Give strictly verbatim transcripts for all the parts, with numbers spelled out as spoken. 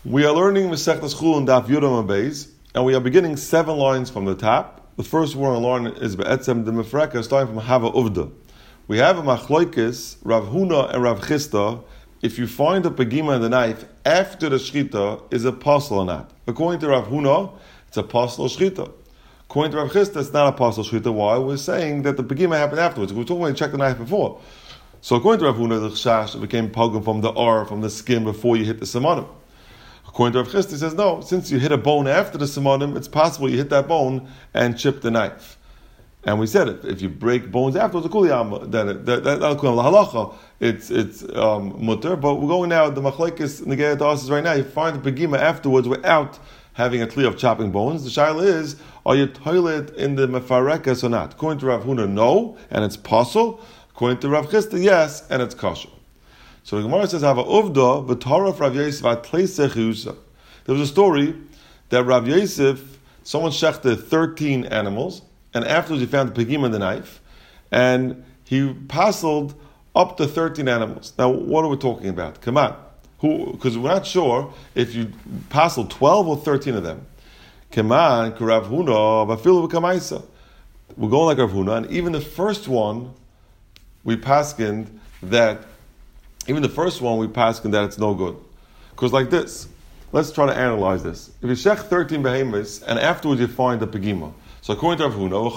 We are learning Masechtas Chulin Daf Yudam Beis, and we are beginning seven lines from the top. The first one on learn is Be'etzem de Mefreka, starting from Hava Uvda. We have a Machloikis, Rav Huna and Rav Chista. If you find a pegima in the knife after the shchita, is a apostle or not? According to Rav Huna, it's a apostle shchita. According to Rav Chista, it's not a apostle shchita. Why? We're saying that the pegima happened afterwards. We were talking when you checked the knife before. So according to Rav Huna, the chash became pogum from the ar, from the skin before you hit the simonim. According to Rav Chista, he says no. Since you hit a bone after the simonim, it's possible you hit that bone and chip the knife. And we said it. If you break bones afterwards, then it, that that halacha, it's it's um, mutter. But we're going now. The machlekes negayat us right now. You find the pegima afterwards without having a clear of chopping bones. The shaila is: are you toilet in the mefarekas or not? According to Rav Huna, no, and it's possible. According to Rav Chista, yes, and it's kosher. So the Gemara says, "Hava uvda v'tara Rav Yosef atleisech yusa." There was a story that Rav Yosef, someone shechted thirteen animals, and afterwards he found the pegima in the knife, and he passled up to thirteen animals. Now, what are we talking about? Come on, who? Because we're not sure if you passled twelve or thirteen of them. Come on, Rav Huna v'afilu v'kamaisa. We're going like Rav Huna, and even the first one, we paskined that. Even the first one, we paskin that it's no good. Because like this, let's try to analyze this. If you shech thirteen behemoths, and afterwards you find the pegima. So according to Rav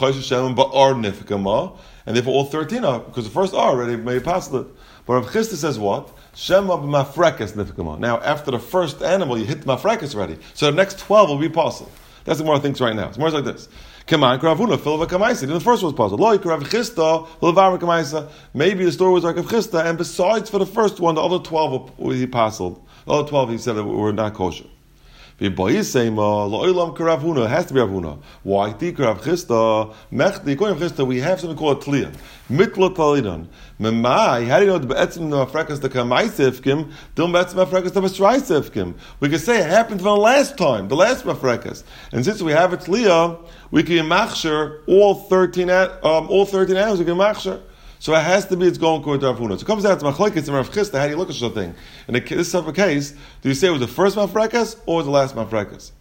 Huna, and therefore all thirteen are, because the first are already made passed it. But Rav Chista says what? Shema b'mafrekas nifkama. Now, after the first animal, you hit the mafrekas already. So the next twelve will be possible. That's what Gemara thinks right now. It's more like this. Come on, Rav Huna, fill kamaisa. The first was possible. Lo Rav Chista, kamaisa. Maybe the story was like Rav Chista, and besides for the first one, the other twelve he passed. The other twelve he said that were not kosher. It has to be Rav Huna. Why? Rav Chista, Mechti, according to Rav Chista, we have something called a tliya. Mitla talidan. Memai, how do you know the be'etzim the mafrekas the kamaisevkim, the be'etzim mafrekas the besraisevkim? We can say it happened from the last time, the last mafrekas. And since we have a tliya, we can machsher all thirteen, um, all thirteen animals. We can machsher. So it has to be it's going according to Rav Huna. So it comes down to machlokes and Rav Chista. How do you look at such a thing? In this type of case, do you say it was the first mafrekas or was the last mafrekas?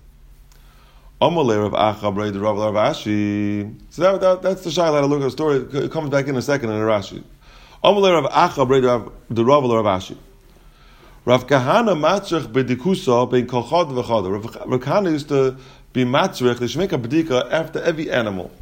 Amalei Rav Acha Brei the Rav Ashi. So that, that, that's the shayla. How to look at the story. It comes back in a second in the Rashi. Amalei Rav Acha Brei the Rav Ashi. Rav Kahana matzrich bedikusa bein kolchad v'chad. Rav Kahana used to be matzrich. They should make a bedika after every animal.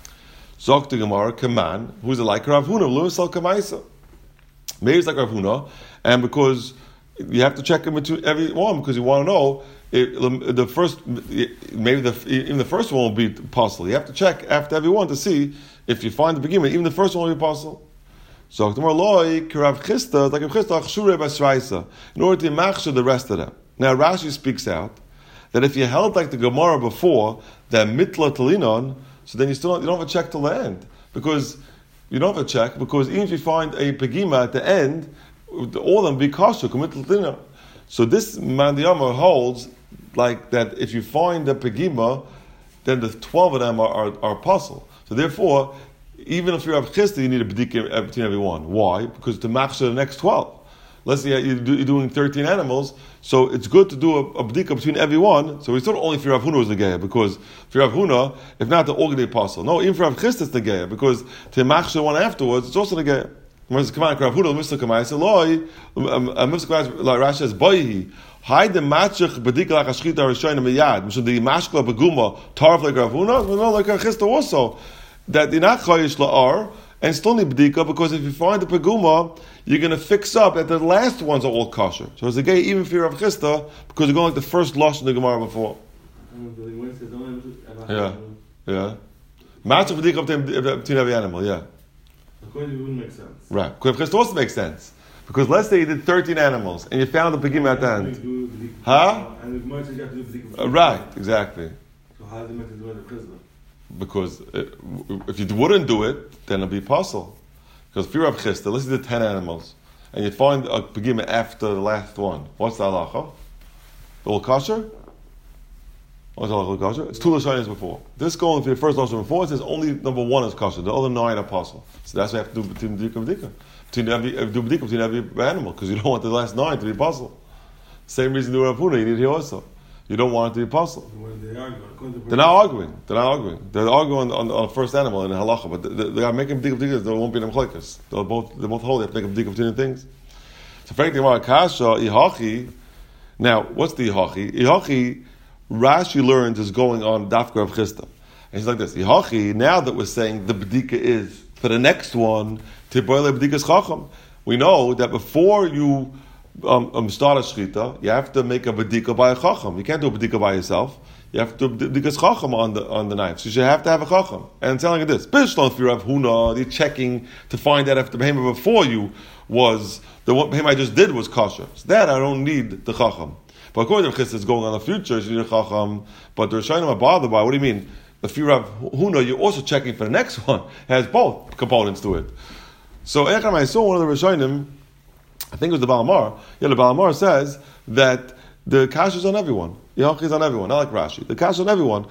Zok the Gemara, Kaman, who's a like Rav Huna, Lewis al Kamaisa. Maybe it's like Rav Huna, and because you have to check in between every one, because you want to know it, the first, maybe the, even the first one will be possible. You have to check after every one to see if you find the beginning, even the first one will be possible. Zok the Gemara, Loi, Rav Chista, like Rav Chista, Chshure Basraisa, in order to machsher the rest of them. Now Rashi speaks out that if you held like the Gemara before, that mitla talinon, so then you still don't, you don't have a check to land because you don't have a check because even if you find a pegima at the end, all of them be kosher. So this mandiyama holds like that if you find a pegima, then the twelve of them are are, are apostle. So therefore, even if you have chista, you need a bedika between every one. Why? Because to match the next twelve. Let's say you're doing thirteen animals, so it's good to do a, a bdika between every one. So it's not only for Rav Huna was the geya, because for Rav Huna, if not the organ the apostle. No, even for Rav Chista it's the geya, because to machsher one afterwards, it's also the geya. Come on, Rav Huna, Mister Kamai, say loy, Mister Kamai, like Rashi says, boyhi, hide the matchich bdika like ashchita rishonim miyad. So the mashkla beguma tarf like Rav Huna, no, like Rav Chista also, that they're not chayish la'ar. And still need b'dika, because if you find the peguma, you're going to fix up that the last ones are all kosher. So it's a gay even for Rav Chista, because you're going like the first losh in the Gemara before. Yeah, yeah. Matzah b'dika between every animal, yeah. According to you, it wouldn't make sense. Right. Because Rav Chista also makes sense. Because let's say you did thirteen animals, and you found the peguma at the end. Huh? And the Gemara says you have to do b'dika. Uh, right, exactly. So how do they make it do it at Chista? Because it, if you wouldn't do it, then it'll be possible. Because if you're Rav Chista, let's say the ten animals, and you find a pegima after the last one, what's the halacha? The all kosher? What's the halacha kosher? It's two lashonos before. This going for the first lashon before, it says only number one is kosher, the other nine are apostle. So that's what you have to do between b'dika and b'dika. Between every, do b'dika between every animal, because you don't want the last nine to be apostle. Same reason to Rav Huna, you need here also. You don't want it to be apostle. When they argue, according to They're not arguing. They're not arguing. They're arguing on, on, on the first animal in the halacha, but they, they are making b'dika b'dika. There won't be them chleikas. They're both they're both holy. They have to make a b'dika between things. So, frankly, kasha ihachi. Now, what's the ihachi? Ihachi, Rashi learns is going on Dafka of Chisda, and he's like this. Ihachi. Now that we're saying the b'dika is for the next one, tiboyle b'dikas chacham. We know that before you Um, um, start a shchita, you have to make a bedika by a chacham. You can't do a bedika by yourself. You have to do bedikas chacham on the on the knife. So you should have to have a chacham. And telling you this, Bishlon, if you have huna, you're checking to find out if the behemoth before you was the one behemoth I just did was kosher. So that I don't need the chacham. But according to Chis, it's going on the future. You need a chacham. But the Rishonim are bothered by. What do you mean? If you have huna, you're also checking for the next one. It has both components to it. So Echam, I saw one of the Rishonim. I think it was the Balamar. Yeah, the Balamar says that the kash is on everyone. Yachi is on everyone, not like Rashi. The kash is on everyone.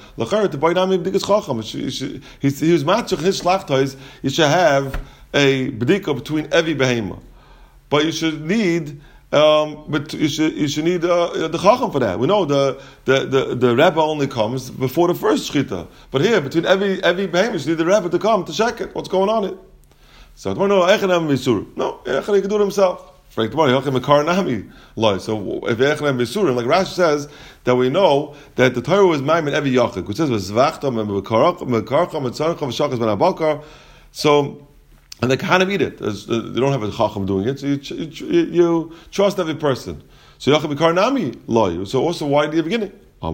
He was matching his shlachtois. You should have a bedika between every behema, but you should need. Um, but you should you should need uh, the chacham for that. We know the the the, the Rebbe only comes before the first shchita, but here between every every behema, you need the Rebbe to come to check it. What's going on it? So no, no, Echad he can do it himself. So if Echad Bisurim, like Rashi says, that we know that the Torah was maimed in every yachid, which says v'zvachtam and mekarcham and tzarcham v'shachas ben abakar. So, and they kind of eat it. There's, uh, they don't have a chacham doing it, so you, you, you trust every person. So Yachid B'kar Nami loy. So also why the beginning? The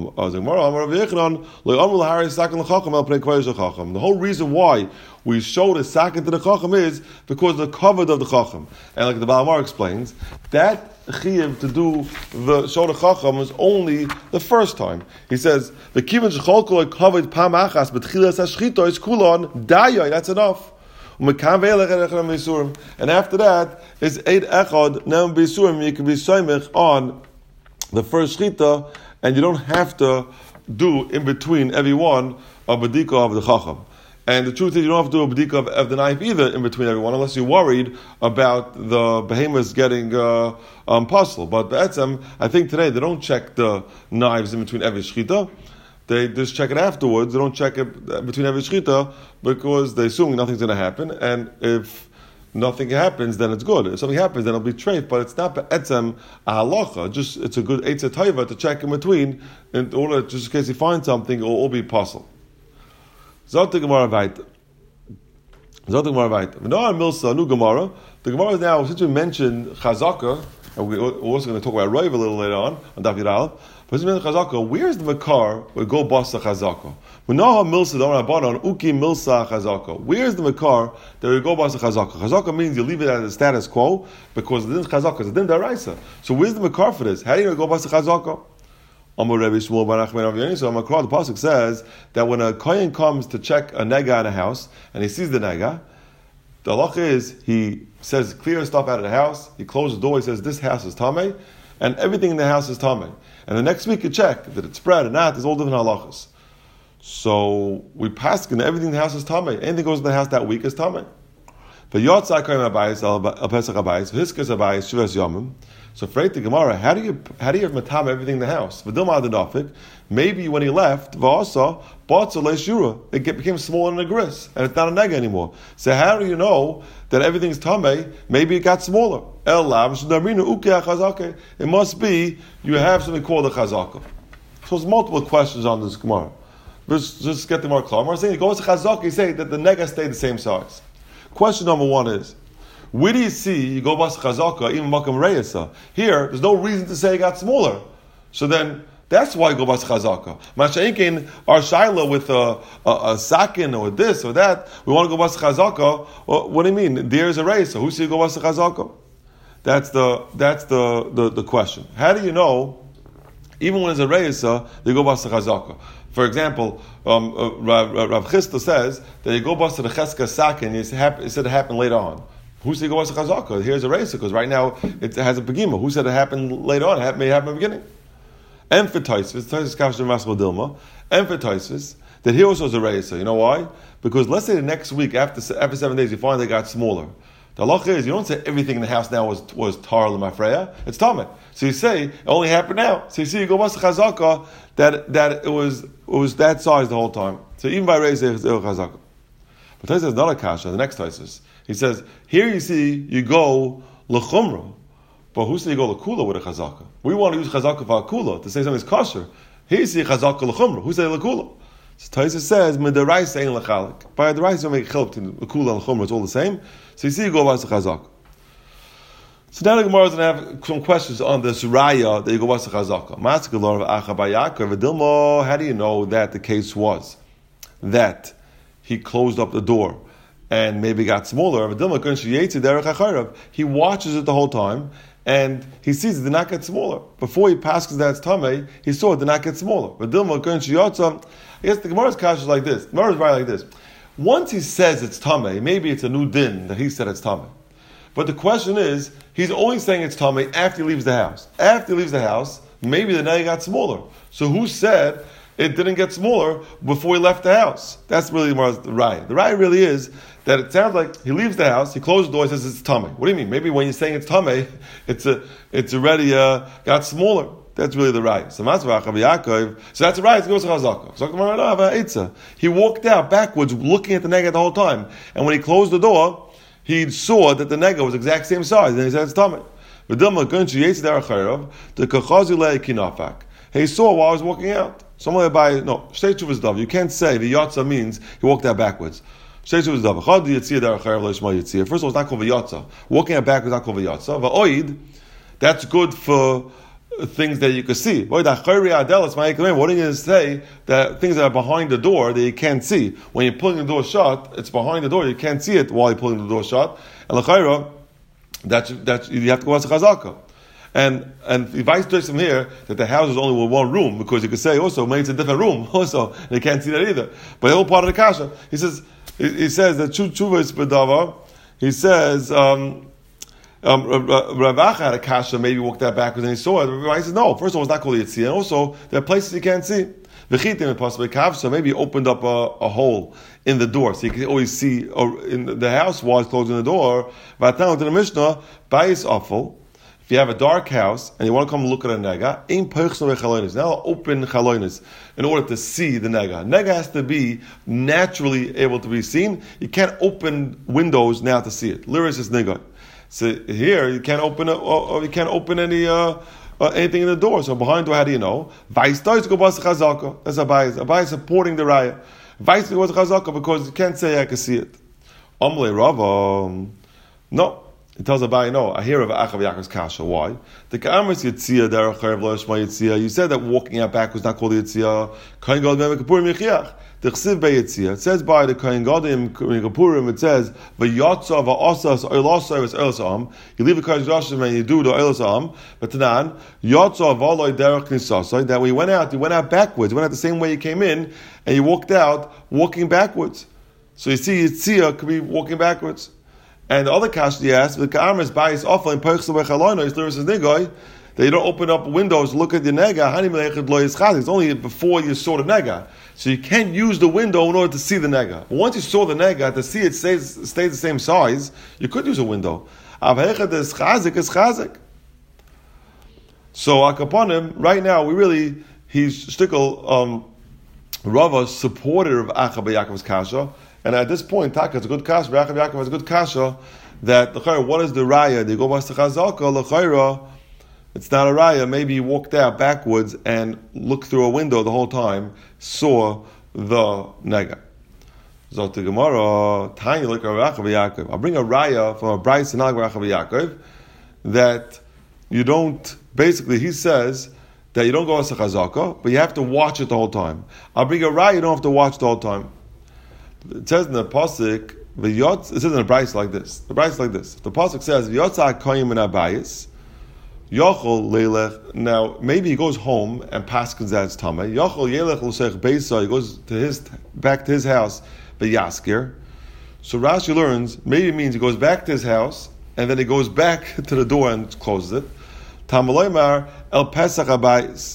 whole reason why we show the sakin to the chacham is because the covered of the chacham, and like the Balamar explains, that chiyuv to do the show the chacham is only the first time. He says the kivan shecholkol covered pam achas betchilas hashchito is kulon dayai. That's enough. And after that is eight echad nem bisurim. You can be soymech on the first shchita, and you don't have to do in between every one a bedika of the chacham. And the truth is, you don't have to do a bedika of, of the knife either in between everyone, unless you're worried about the behemoths getting uh, um, puzzle. But be'etzem, I think today they don't check the knives in between every shchita. They just check it afterwards. They don't check it between every shchita because they assume nothing's going to happen. And if nothing happens, then it's good. If something happens, then it'll be treif, but it's not be'etzem a halacha. Just it's a good eitzah taiva to check in between, in order just in case you find something, it'll all be puzzle. Zot the Gemara weiter. Zot the Gemara weiter. V'noah milsa nu Gemara. The Gemara is now, since we mentioned chazaka, and we're also going to talk about Roiv a little later on on Daf Yud, but since we mentioned chazaka, where's the makar where go basa chazaka? V'noah milsa don't rabbanon uki milsa chazaka. Where's the makar that we go basa chazaka? Chazaka means you leave it as a status quo because it didn't chazaka, it's a din daraisa. So where's the makar for this? How do you go basa chazaka? Amar Rebbe Shmuel bar Nachman of Yonis. So Amakra, the pasuk says that when a kohen comes to check a nega in a house and he sees the nega, the halacha is he says clear stuff out of the house. He closes the door. He says this house is tamei, and everything in the house is tamei. And the next week you check that it's spread or not. There's all different halachas. So we pass and everything in the house is tamei. Anything goes in the house that week is tamei. But yotzai kohen abayis al pesach abayis hiskas abayis shivas yomim. So for the Gemara, how do you how do you have matam everything in the house? Maybe when he left, it became smaller than a gris, and it's not a nega anymore. So how do you know that everything's tamei? Maybe it got smaller. It must be you have something called a chazaka. So there's multiple questions on this Gemara. Just, just get the more clear. We're saying it goes to chazaka, you say that the nega stayed the same size. Question number one is, where do you see you go bas chazaka even makam reyesa? Here, there's no reason to say it got smaller. So then that's why you go bas chazaka. Masha'inkin our shaila with a, a, a sakin or this or that. We want to go bas chazaka. Well, what do you mean? There's a reyesa. Who see you go bas chazaka? That's the that's the, the, the question. How do you know? Even when it's a reyesa, they go bas chazaka. For example, um, uh, Rav, Rav Chisda says that you go bas the cheska sakin. He said it happened later on. Who said it was a chazaka? Here's a race because right now it has a pegima. Who said it happened later on? It may happen in the beginning. Emphasizes, emphasizes that here also is a race. You know why? Because let's say the next week after after seven days you find they got smaller. The halacha is you don't say everything in the house now was was tar l'mafreya. It's tameh. So you say it only happened now. So you see, you go bas chazaka that that it was it was that size the whole time. So even by raise it's chazaka. But Tosfos has another kasha. The next Tosfos, he says here you see you go l'chumra, but who said you go l'kula with a chazaka? We want to use chazaka for a kula to say something's kosher. Here you see chazaka l'chumra. Who said l'kula? So Tosfos says midaraisa ain't l'chalik. By the rice you make chiluk to l'kula and l'chumra. It's all the same. So you see you go bas chazaka. So now the Gemara is going to have some questions on this raya that you go bas chazaka. How do you know that the case was that he closed up the door and maybe got smaller? He watches it the whole time and he sees it did not get smaller. Before he passes that it's tamei, he saw it did not get smaller. I guess the Gemara's kasha is like this. The Gemara is right like this. Once he says it's tamei, maybe it's a new din that he said it's tamei. But the question is, he's only saying it's tamei after he leaves the house. After he leaves the house, maybe the neg got smaller. So who said it didn't get smaller before he left the house? That's really more the raya. The raya really is that it sounds like he leaves the house, he closes the door, he says it's tamei. What do you mean? Maybe when you're saying it's tamei, it's a, it's already uh, got smaller. That's really the raya. So that's the raya. It goes to chazaka. He walked out backwards, looking at the nega the whole time, and when he closed the door, he saw that the nega was exact same size, and he said it's tamei. He saw while I was walking out. Someone by no shtei tshuvas dav. You can't say the yatsa means he walked out backwards. Shtei tshuvas dav. First of all, it's not called v'yatsa. Walking out backwards is not called v'yatsa. V'oid, that's good for things that you can see. What are you going to say that things that are behind the door that you can't see? When you're pulling the door shut, it's behind the door, you can't see it while you're pulling the door shut. And l'chayra, that that you have to go as a chazaka. And and vice versa from here that the house is only with one room, because you could say also maybe it's a different room also, and you can't see that either. But the whole part of the kasha, he says he, he says that tshuva is bedava. He says. Um, Um, Ravacha had a kasha, maybe walked that backwards and he saw it. He says, no, first of all, it's not called Yitzia, and also there are places you can't see. So maybe he opened up a, a hole in the door, so you can always see uh, in the house while he's closing the door. To the Mishnah, Bayis awful. If you have a dark house and you want to come look at a nega, now open chalonis in order to see the nega. Nega has to be naturally able to be seen. You can't open windows now to see it. Liris is nega. So here you can't open a, or you can't open any uh, uh, anything in the door. So behind the door, how do you know? Vice does go bas chazaka. That's Abai. Abai is supporting the raya. Vice goes chazaka because you can't say I can see it. Amle Rava, no. It tells Abai, no. I hear of Achav Yaakov's kasha. Why? The Ka'amris Yitzia derech chayav lo yishma Yitzia. You said that walking out back was not called Yitzia. Kain Gadol Yom Kippurim Yichiach. The Chsiv Be'Yitzia. It says by the Kain Gadol Yom Kippurim. It says v'yatsa v'asas oilasa is oilasam. You leave the Kodesh Rashim and you do the oilasam. But Tanan yatsa v'aloi derech nisasai. That when you went out, you went out backwards. You went out the same way you came in, and you walked out walking backwards. So you see Yitzia could be walking backwards. And the other kasha he asked, the ka'armas bayis awful in perchsa b'chalono is liris nigoi, that you don't open up windows, look at the nega. Hani melechad lo yischaz. It's only before you saw the nega, so you can't use the window in order to see the nega. But once you saw the nega, to see it stays stays the same size, you could use a window. Avhechad is chazik is chazik. So akaponim right now we really he's stickle um, Rava supporter of Achav Yaakov's kasha. And at this point, Taka, it's a good kasha. Achav Yaakov has a good kasha that what is the raya? They go by Chazaka, l'chayra. It's not a raya. Maybe he walked out backwards and looked through a window the whole time, saw the nega. Zot the Gemara, tiny look at Achav Yaakov. I'll bring a raya from a Bryce and Achav Yaakov that you don't. Basically, he says that you don't go as a chazaka, but you have to watch it the whole time. I'll bring a raya. You don't have to watch the whole time. It says in the pasuk, the yotz. It says in the brayso like this. The brayso like this. The pasuk says, "Yotza koyim in abayis, yochol leilech." Now maybe he goes home and paskins that it's tamei. Yochol yelech l'sech beisa. He goes to his back to his house, beyaskir. So Rashi learns maybe it means he goes back to his house and then he goes back to the door and closes it. Tamaloymar el pesach abayis.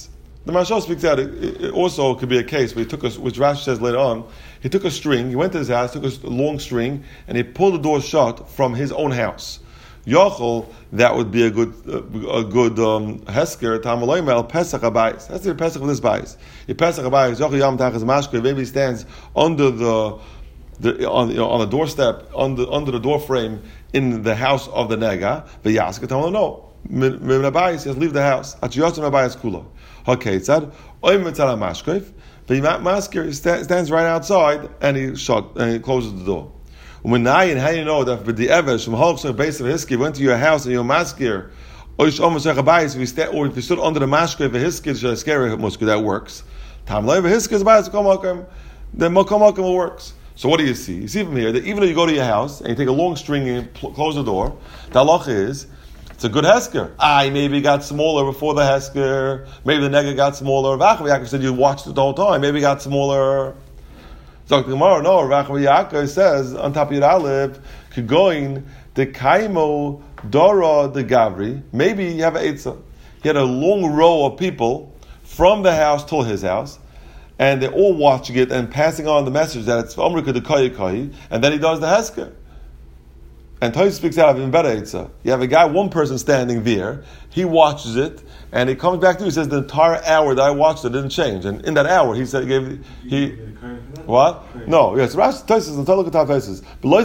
The Marshal speaks out. It, it also could be a case where he took a, which Rashi says later on, he took a string, he went to his house, took a long string, and he pulled the door shut from his own house. Yochel, that would be a good uh, a good um, hesker. Tamaloymel Pesach Abayis. That's the Pesach of this bayis. The Pesach Abayis. Yochel Yom Tachas Mashke. Maybe he stands under the the on you know, on the doorstep under under the door frame in the house of the nega. V'yaska Tamalo no. Min Abayis. He has to leave the house. Achiyosem Abayis Kula. Okay, it said Oy Mitzala Mashke. But Masker stands right outside and he shut and he closes the door. When I and how you know that with the Evesh from Holchson base of Hiski went to your house and your maskir, or if you stand or if you stood under the maskir of a Hiski, scary musker, that works. Time later Hiski is bias komakim, then mokomakim works. So what do you see? You see from here that even though you go to your house and you take a long string and pl- close the door, the halacha is it's a good hesker. I maybe got smaller before the hesker. Maybe the nega got smaller. Vachav said you watched it the whole time. Maybe it got smaller. So the Gemara, no, Rachav Yaakov says on top of your aleph, Kegoin the Kaimo Dora the Gavri. Maybe you have an eitzah. He had a long row of people from the house to his house, and they're all watching it and passing on the message that it's Amrika the Kayi Kayi, and then he does the hesker. And Tosfos speaks out of even better eitzah. You have a guy, one person standing there, he watches it, and he comes back to you, he says the entire hour that I watched it didn't change. And in that hour, he said, he gave, he, what? No, yes, Rashi, Tosfos, and look at our faces.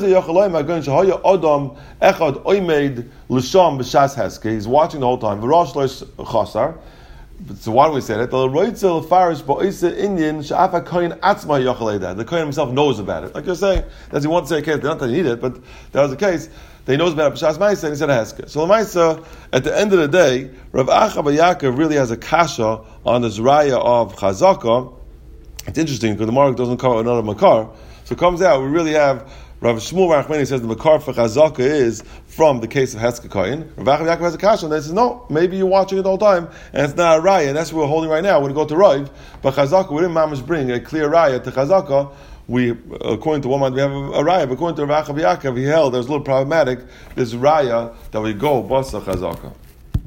He's watching the whole time. So why do we say that? The Kohen himself knows about it. Like you're saying, as you want to say a case, they're not going to need it, but that was the case. They knows about it. B'shas Ma'aseh, and he said a Hesker. So the Ma'aseh, at the end of the day, Rav Acha bar Yaakov really has a kasha on the Zraya of Chazaka. It's interesting because the Mark doesn't cover another Makar. So it comes out, we really have Rav Shmuel Rachmani says the Makar for Chazaka is from the case of Hesker Kohen. Rav Acha bar Yaakov has a kasha, and they says, no, maybe you're watching it the whole time, and it's not a Raya, and that's what we're holding right now. We're going to go to Rav, but Chazaka, we didn't mamish bring a clear Raya to Chazaka. We, according to one man, we have a, a Raya, but according to Rav Acha bar Yaakov, he held there's a little problematic, this Raya that we go, Basa Chazaka.